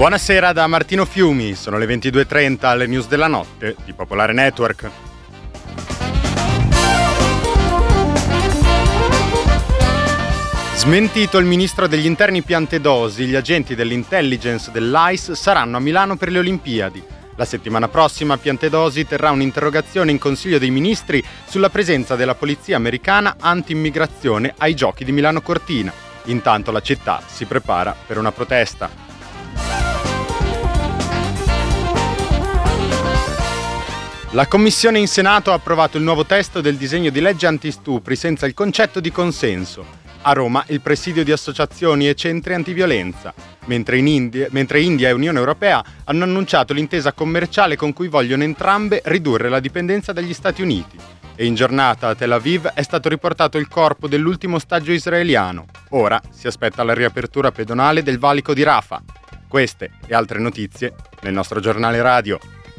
Buonasera da Martino Fiumi, sono le 22:30 alle news della notte di Popolare Network. Smentito il ministro degli interni Piantedosi, gli agenti dell'intelligence dell'AIS saranno a Milano per le Olimpiadi. La settimana prossima Piantedosi terrà un'interrogazione in Consiglio dei Ministri sulla presenza della polizia americana anti-immigrazione ai Giochi di Milano Cortina. Intanto la città si prepara per una protesta. La Commissione in Senato ha approvato il nuovo testo del disegno di legge antistupri senza il concetto di consenso. A Roma il presidio di associazioni e centri antiviolenza, mentre India e Unione Europea hanno annunciato l'intesa commerciale con cui vogliono entrambe ridurre la dipendenza dagli Stati Uniti. E in giornata a Tel Aviv è stato riportato il corpo dell'ultimo ostaggio israeliano. Ora si aspetta la riapertura pedonale del valico di Rafah. Queste e altre notizie nel nostro giornale radio.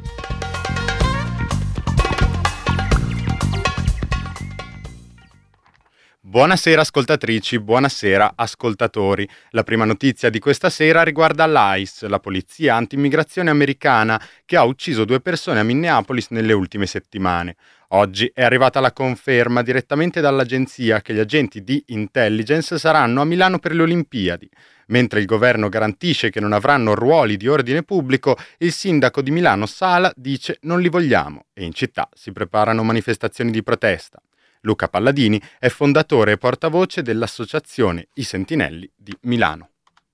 Buonasera ascoltatrici, buonasera ascoltatori. La prima notizia di questa sera riguarda l'AIS, la polizia anti-immigrazione americana, che ha ucciso 2 persone a Minneapolis nelle ultime settimane. Oggi è arrivata la conferma direttamente dall'agenzia che gli agenti di intelligence saranno a Milano per le Olimpiadi. Mentre il governo garantisce che non avranno ruoli di ordine pubblico, il sindaco di Milano Sala dice non li vogliamo e in città si preparano manifestazioni di protesta. Luca Palladini è fondatore e portavoce dell'associazione I Sentinelli di Milano.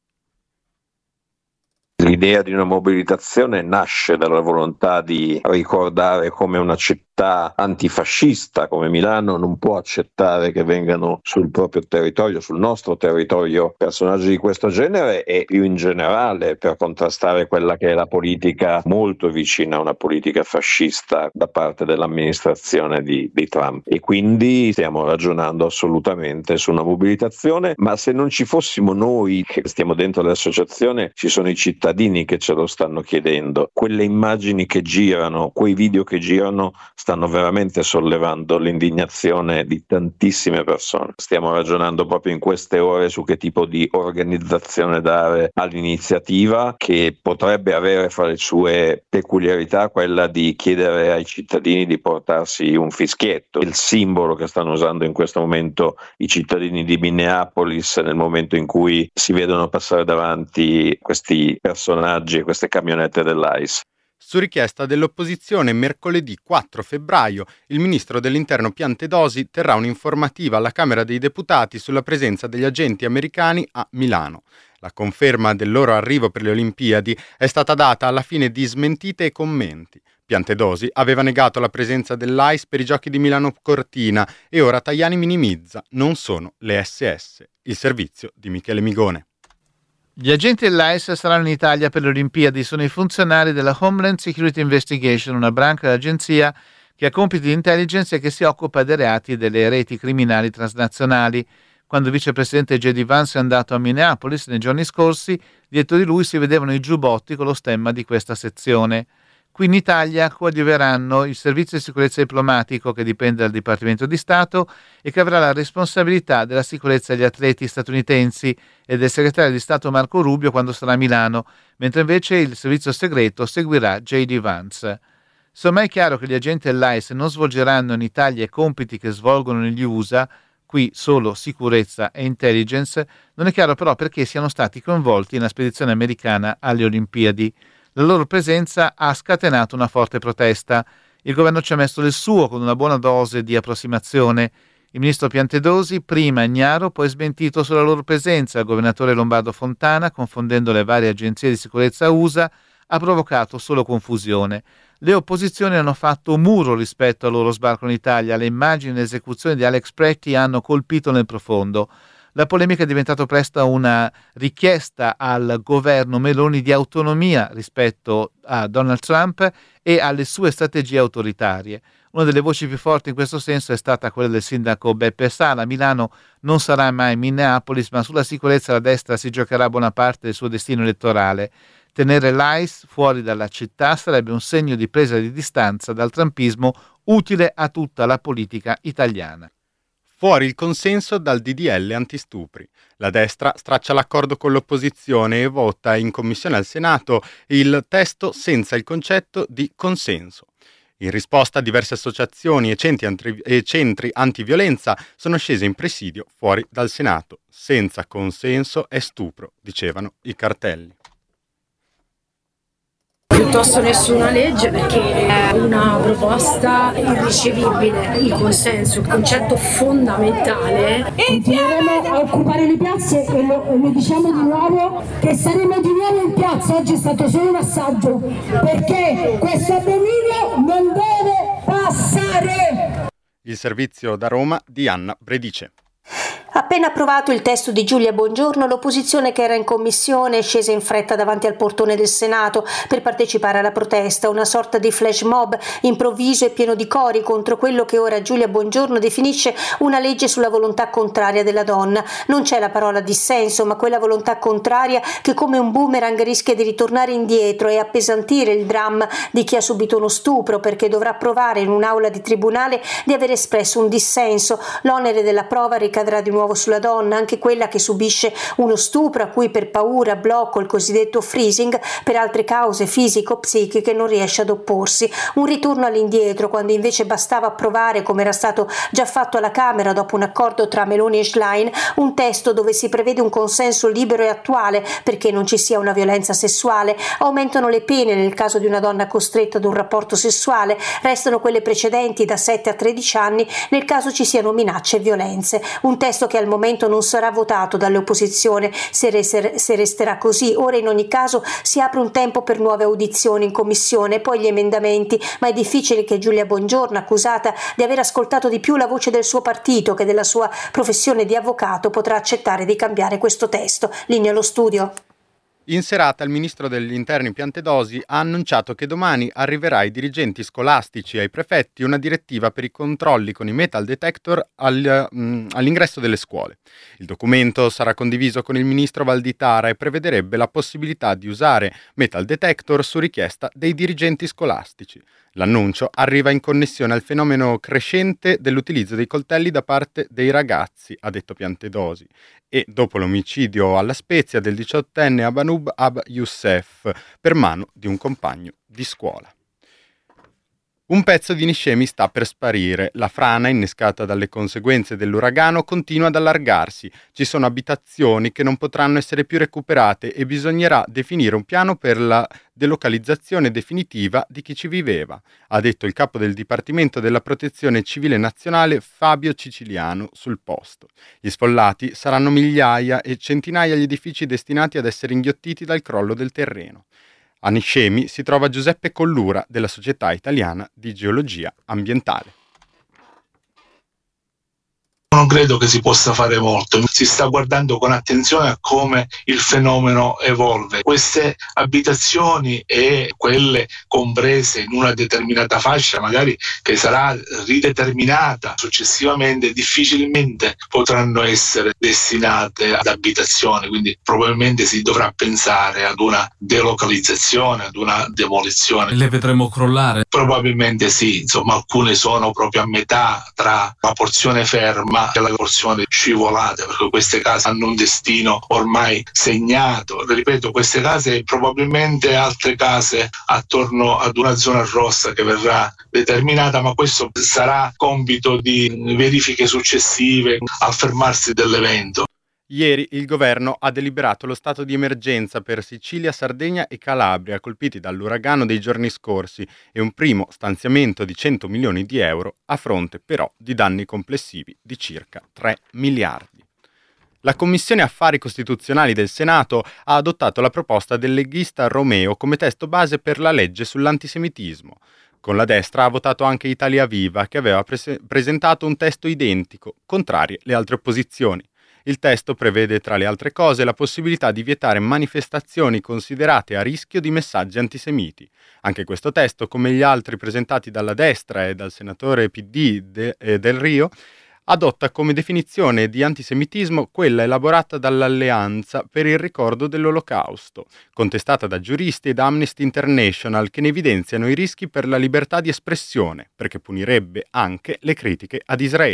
L'idea di una mobilitazione nasce dalla volontà di ricordare come una città antifascista come Milano non può accettare che vengano sul proprio territorio, sul nostro territorio, personaggi di questo genere e più in generale per contrastare quella che è la politica molto vicina a una politica fascista da parte dell'amministrazione di Trump. E quindi stiamo ragionando assolutamente su una mobilitazione, ma se non ci fossimo noi che stiamo dentro l'associazione, ci sono i cittadini che ce lo stanno chiedendo. Quelle immagini che girano, quei video che girano stanno veramente sollevando l'indignazione di tantissime persone. Stiamo ragionando proprio in queste ore su che tipo di organizzazione dare all'iniziativa, che potrebbe avere fra le sue peculiarità quella di chiedere ai cittadini di portarsi un fischietto, il simbolo che stanno usando in questo momento i cittadini di Minneapolis nel momento in cui si vedono passare davanti questi personaggi e queste camionette dell'AIS. Su richiesta dell'opposizione, mercoledì 4 febbraio, il ministro dell'Interno Piantedosi terrà un'informativa alla Camera dei Deputati sulla presenza degli agenti americani a Milano. La conferma del loro arrivo per le Olimpiadi è stata data alla fine di smentite e commenti. Piantedosi aveva negato la presenza dell'AIS per i Giochi di Milano Cortina e ora Tajani minimizza, non sono le SS. Il servizio di Michele Migone. Gli agenti dell'AIS saranno in Italia per le Olimpiadi, sono i funzionari della Homeland Security Investigation, una branca dell'agenzia che ha compiti di intelligence e che si occupa dei reati delle reti criminali transnazionali. Quando il vicepresidente J.D. Vance è andato a Minneapolis nei giorni scorsi, dietro di lui si vedevano i giubbotti con lo stemma di questa sezione. Qui in Italia coadiuveranno il Servizio di Sicurezza Diplomatico, che dipende dal Dipartimento di Stato e che avrà la responsabilità della sicurezza degli atleti statunitensi, e del segretario di Stato Marco Rubio quando sarà a Milano, mentre invece il servizio segreto seguirà J.D. Vance. Se ormai è chiaro che gli agenti dell'AIS non svolgeranno in Italia i compiti che svolgono negli USA, qui solo sicurezza e intelligence, non è chiaro però perché siano stati coinvolti nella spedizione americana alle Olimpiadi. La loro presenza ha scatenato una forte protesta. Il governo ci ha messo del suo con una buona dose di approssimazione. Il ministro Piantedosi, prima ignaro, poi smentito sulla loro presenza. Il governatore Lombardo Fontana, confondendo le varie agenzie di sicurezza USA, ha provocato solo confusione. Le opposizioni hanno fatto muro rispetto al loro sbarco in Italia. Le immagini e le esecuzioni di Alex Pretti hanno colpito nel profondo. La polemica è diventata presto una richiesta al governo Meloni di autonomia rispetto a Donald Trump e alle sue strategie autoritarie. Una delle voci più forti in questo senso è stata quella del sindaco Beppe Sala. Milano non sarà mai Minneapolis, ma sulla sicurezza la destra si giocherà buona parte del suo destino elettorale. Tenere l'AIS fuori dalla città sarebbe un segno di presa di distanza dal trumpismo utile a tutta la politica italiana. Fuori il consenso dal DDL antistupri. La destra straccia l'accordo con l'opposizione e vota in commissione al Senato il testo senza il concetto di consenso. In risposta, diverse associazioni e centri antiviolenza sono scese in presidio fuori dal Senato. Senza consenso è stupro, dicevano i cartelli. Piuttosto nessuna legge, perché è una proposta irricevibile. Il consenso, il concetto fondamentale. Continueremo a occupare le piazze e lo diciamo di nuovo che saremo di nuovo in piazza. Oggi è stato solo un assaggio, perché questo abominio non deve passare. Il servizio da Roma di Anna Bredice. Appena approvato il testo di Giulia Bongiorno, l'opposizione che era in commissione è scesa in fretta davanti al portone del Senato per partecipare alla protesta, una sorta di flash mob improvviso e pieno di cori contro quello che ora Giulia Bongiorno definisce una legge sulla volontà contraria della donna. Non c'è la parola dissenso, ma quella volontà contraria che come un boomerang rischia di ritornare indietro e appesantire il dramma di chi ha subito uno stupro, perché dovrà provare in un'aula di tribunale di aver espresso un dissenso. L'onere della prova ricadrà di nuovo sulla donna, anche quella che subisce uno stupro a cui per paura, blocco, il cosiddetto freezing, per altre cause fisico-psichiche non riesce ad opporsi. Un ritorno all'indietro, quando invece bastava approvare, come era stato già fatto alla Camera dopo un accordo tra Meloni e Schlein, un testo dove si prevede un consenso libero e attuale perché non ci sia una violenza sessuale. Aumentano le pene nel caso di una donna costretta ad un rapporto sessuale, restano quelle precedenti da 7 a 13 anni nel caso ci siano minacce e violenze. Un testo che al momento non sarà votato dalle opposizioni se resterà così. Ora in ogni caso si apre un tempo per nuove audizioni in commissione, poi gli emendamenti, ma è difficile che Giulia Bongiorno, accusata di aver ascoltato di più la voce del suo partito che della sua professione di avvocato, potrà accettare di cambiare questo testo. Linea allo studio. In serata il ministro degli interni Piantedosi ha annunciato che domani arriverà ai dirigenti scolastici e ai prefetti una direttiva per i controlli con i metal detector all'ingresso delle scuole. Il documento sarà condiviso con il ministro Valditara e prevederebbe la possibilità di usare metal detector su richiesta dei dirigenti scolastici. L'annuncio arriva in connessione al fenomeno crescente dell'utilizzo dei coltelli da parte dei ragazzi, ha detto Piantedosi, e dopo l'omicidio alla Spezia del 18enne Abanub Ab Youssef per mano di un compagno di scuola. Un pezzo di Niscemi sta per sparire. La frana, innescata dalle conseguenze dell'uragano, continua ad allargarsi. Ci sono abitazioni che non potranno essere più recuperate e bisognerà definire un piano per la delocalizzazione definitiva di chi ci viveva, ha detto il capo del Dipartimento della Protezione Civile Nazionale Fabio Ciciliano sul posto. Gli sfollati saranno migliaia e centinaia gli edifici destinati ad essere inghiottiti dal crollo del terreno. A Niscemi si trova Giuseppe Collura della Società Italiana di Geologia Ambientale. Non credo che si possa fare molto, si sta guardando con attenzione a come il fenomeno evolve. Queste abitazioni e quelle comprese in una determinata fascia, magari che sarà rideterminata successivamente, difficilmente potranno essere destinate ad abitazioni, quindi probabilmente si dovrà pensare ad una delocalizzazione, ad una demolizione. Le vedremo crollare? Probabilmente sì, insomma alcune sono proprio a metà tra la porzione ferma e la porzione scivolata, perché queste case hanno un destino ormai segnato. Ripeto, queste case e probabilmente altre case attorno ad una zona rossa che verrà determinata, ma questo sarà compito di verifiche successive al fermarsi dell'evento. Ieri il governo ha deliberato lo stato di emergenza per Sicilia, Sardegna e Calabria, colpiti dall'uragano dei giorni scorsi, e un primo stanziamento di 100 milioni di euro a fronte però di danni complessivi di circa 3 miliardi. La Commissione Affari Costituzionali del Senato ha adottato la proposta del leghista Romeo come testo base per la legge sull'antisemitismo. Con la destra ha votato anche Italia Viva, che aveva presentato un testo identico, contrarie le altre opposizioni. Il testo prevede, tra le altre cose, la possibilità di vietare manifestazioni considerate a rischio di messaggi antisemiti. Anche questo testo, come gli altri presentati dalla destra e dal senatore PD Del Rio, adotta come definizione di antisemitismo quella elaborata dall'Alleanza per il ricordo dell'Olocausto, contestata da giuristi e da Amnesty International, che ne evidenziano i rischi per la libertà di espressione, perché punirebbe anche le critiche ad Israele.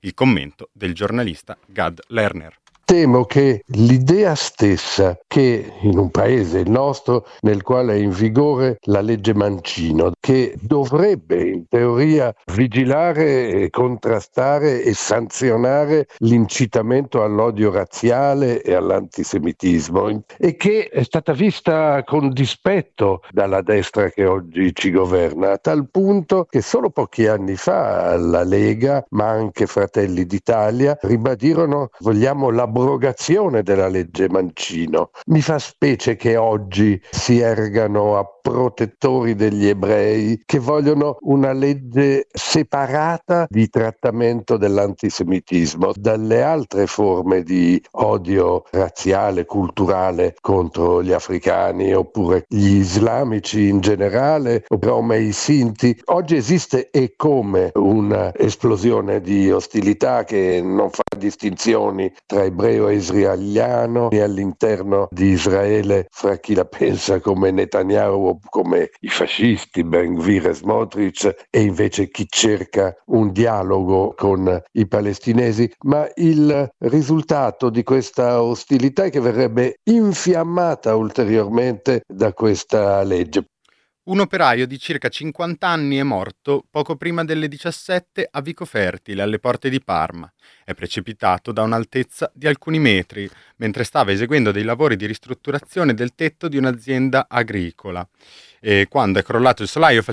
Il commento del giornalista Gad Lerner. Temo che l'idea stessa che in un paese, il nostro, nel quale è in vigore la legge Mancino, che dovrebbe in teoria vigilare, contrastare e sanzionare l'incitamento all'odio razziale e all'antisemitismo, e che è stata vista con dispetto dalla destra che oggi ci governa, a tal punto che solo pochi anni fa la Lega, ma anche Fratelli d'Italia, ribadirono: vogliamo l'abrogazione della legge Mancino. Mi fa specie che oggi si ergano a protettori degli ebrei che vogliono una legge separata di trattamento dell'antisemitismo dalle altre forme di odio razziale, culturale contro gli africani oppure gli islamici in generale, o rom e i sinti. Oggi esiste e come un'esplosione di ostilità che non fa distinzioni tra ebreo e israeliano e all'interno di Israele fra chi la pensa come Netanyahu o come i fascisti Ben Gvir e Smotrich, e invece chi cerca un dialogo con i palestinesi. Ma il risultato di questa ostilità è che verrebbe infiammata ulteriormente da questa legge. Un operaio di circa 50 anni è morto poco prima delle 17 a Vico Fertile, alle porte di Parma. È precipitato da un'altezza di alcuni metri, mentre stava eseguendo dei lavori di ristrutturazione del tetto di un'azienda agricola, e quando è crollato il solaio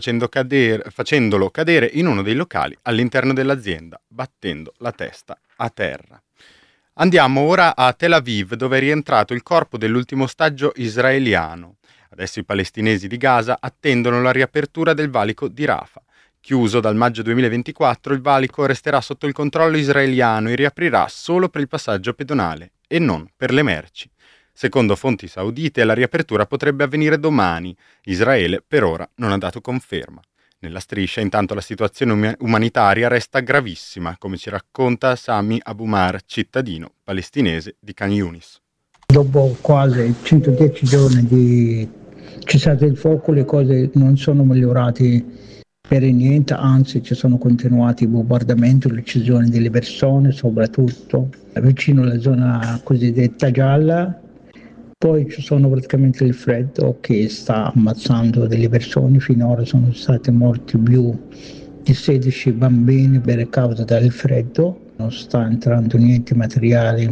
facendolo cadere in uno dei locali all'interno dell'azienda, battendo la testa a terra. Andiamo ora a Tel Aviv, dove è rientrato il corpo dell'ultimo ostaggio israeliano. Adesso i palestinesi di Gaza attendono la riapertura del valico di Rafah. Chiuso dal maggio 2024, il valico resterà sotto il controllo israeliano e riaprirà solo per il passaggio pedonale e non per le merci. Secondo fonti saudite, la riapertura potrebbe avvenire domani. Israele per ora non ha dato conferma. Nella striscia, intanto, la situazione umanitaria resta gravissima, come ci racconta Sami Abumar, cittadino palestinese di Khan Yunis. Dopo quasi 110 giorni di cessate il fuoco, le cose non sono migliorate per niente, anzi ci sono continuati i bombardamenti, l'uccisione delle persone, soprattutto vicino alla zona cosiddetta gialla. Poi ci sono praticamente il freddo che sta ammazzando delle persone. Finora sono stati morti più di 16 bambini per causa del freddo. Non sta entrando niente materiale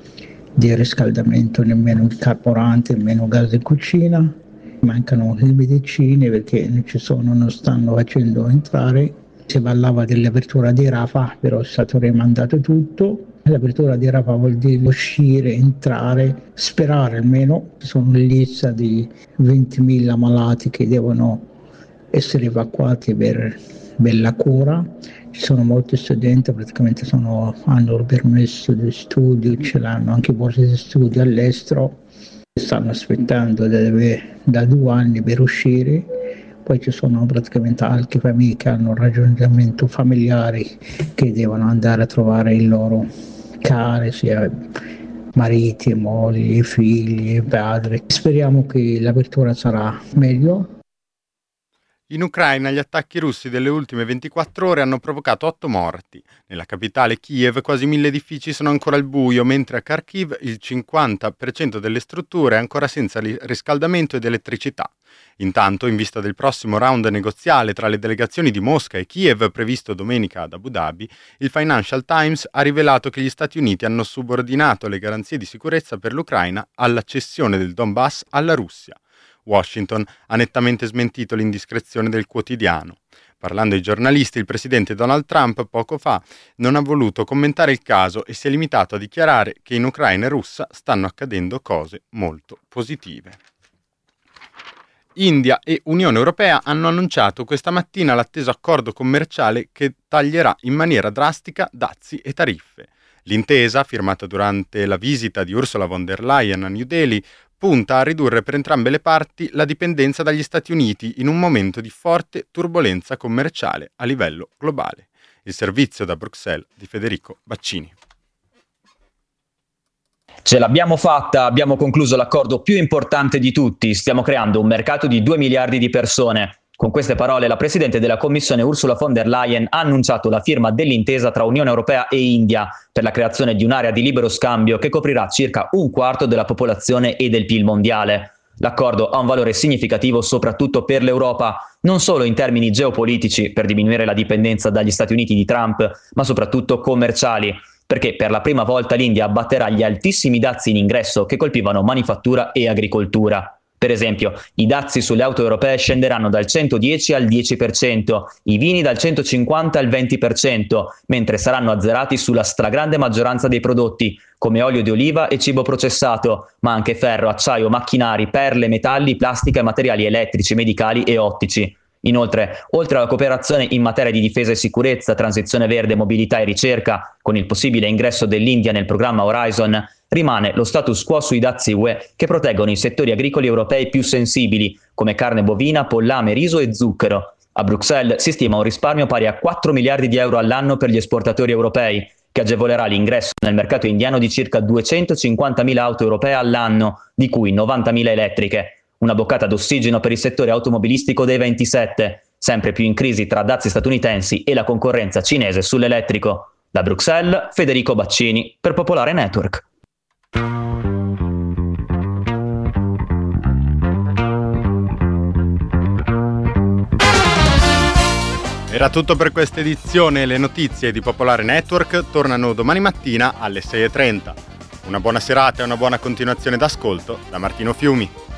di riscaldamento, nemmeno il carburante, nemmeno gas in cucina. Mancano le medicine perché non stanno facendo entrare. Si parlava dell'apertura di Rafah, però è stato rimandato tutto. L'apertura di Rafah vuol dire uscire, entrare, sperare almeno. Ci sono in lista di 20.000 malati che devono essere evacuati per la cura. Ci sono molti studenti, praticamente hanno il permesso di studio, ce l'hanno anche borse di studio all'estero, stanno aspettando da 2 anni per uscire. Poi ci sono praticamente altre famiglie che hanno un ragionamento familiare, che devono andare a trovare i loro cari, sia mariti, mogli, figli, padri. Speriamo che l'apertura sarà meglio. In Ucraina gli attacchi russi delle ultime 24 ore hanno provocato 8 morti. Nella capitale Kiev quasi 1000 edifici sono ancora al buio, mentre a Kharkiv il 50% delle strutture è ancora senza riscaldamento ed elettricità. Intanto, in vista del prossimo round negoziale tra le delegazioni di Mosca e Kiev previsto domenica ad Abu Dhabi, il Financial Times ha rivelato che gli Stati Uniti hanno subordinato le garanzie di sicurezza per l'Ucraina alla cessione del Donbass alla Russia. Washington ha nettamente smentito l'indiscrezione del quotidiano. Parlando ai giornalisti, il presidente Donald Trump poco fa non ha voluto commentare il caso e si è limitato a dichiarare che in Ucraina e Russia stanno accadendo cose molto positive. India e Unione Europea hanno annunciato questa mattina l'atteso accordo commerciale che taglierà in maniera drastica dazi e tariffe. L'intesa, firmata durante la visita di Ursula von der Leyen a New Delhi, punta a ridurre per entrambe le parti la dipendenza dagli Stati Uniti in un momento di forte turbolenza commerciale a livello globale. Il servizio da Bruxelles di Federico Baccini. Ce l'abbiamo fatta, abbiamo concluso l'accordo più importante di tutti, stiamo creando un mercato di 2 miliardi di persone. Con queste parole la Presidente della Commissione Ursula von der Leyen ha annunciato la firma dell'intesa tra Unione Europea e India per la creazione di un'area di libero scambio che coprirà circa un quarto della popolazione e del PIL mondiale. L'accordo ha un valore significativo soprattutto per l'Europa, non solo in termini geopolitici per diminuire la dipendenza dagli Stati Uniti di Trump, ma soprattutto commerciali, perché per la prima volta l'India abbatterà gli altissimi dazi in ingresso che colpivano manifattura e agricoltura. Per esempio, i dazi sulle auto europee scenderanno dal 110 al 10%, i vini dal 150 al 20%, mentre saranno azzerati sulla stragrande maggioranza dei prodotti, come olio di oliva e cibo processato, ma anche ferro, acciaio, macchinari, perle, metalli, plastica e materiali elettrici, medicali e ottici. Inoltre, oltre alla cooperazione in materia di difesa e sicurezza, transizione verde, mobilità e ricerca, con il possibile ingresso dell'India nel programma Horizon, rimane lo status quo sui dazi UE che proteggono i settori agricoli europei più sensibili, come carne bovina, pollame, riso e zucchero. A Bruxelles si stima un risparmio pari a 4 miliardi di euro all'anno per gli esportatori europei, che agevolerà l'ingresso nel mercato indiano di circa 250.000 auto europee all'anno, di cui 90.000 elettriche. Una boccata d'ossigeno per il settore automobilistico dei 27, sempre più in crisi tra dazi statunitensi e la concorrenza cinese sull'elettrico. Da Bruxelles, Federico Baccini, per Popolare Network. Era tutto per questa edizione. Le notizie di Popolare Network tornano domani mattina alle 6:30. Una buona serata e una buona continuazione d'ascolto da Martino Fiumi.